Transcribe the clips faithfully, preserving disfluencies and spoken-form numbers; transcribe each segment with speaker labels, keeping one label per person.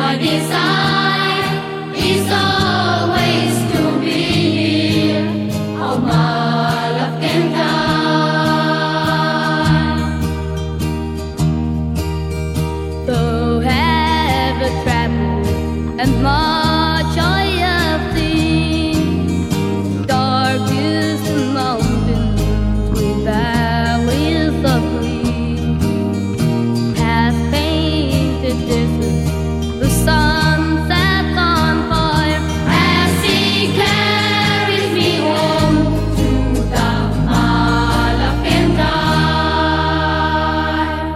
Speaker 1: desire is always to be here. How my love can die.
Speaker 2: Though have traveled and much I have seen, dark is the mountains with valleys of green, has painted deserts, the sun sets on fire
Speaker 1: as he carries me home to the my love can die.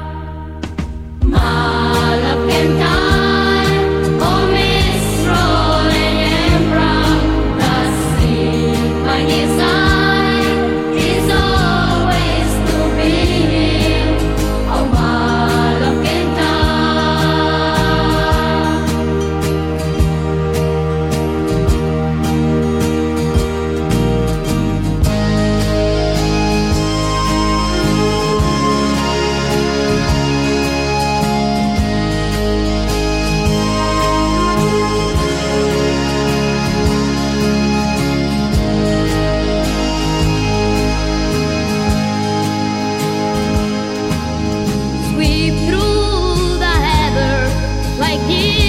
Speaker 1: My love can die. Oh, Miss rolling and brown, the sea, my desire is always to be here. Oh, my love can die.
Speaker 2: sweep through the heather like you.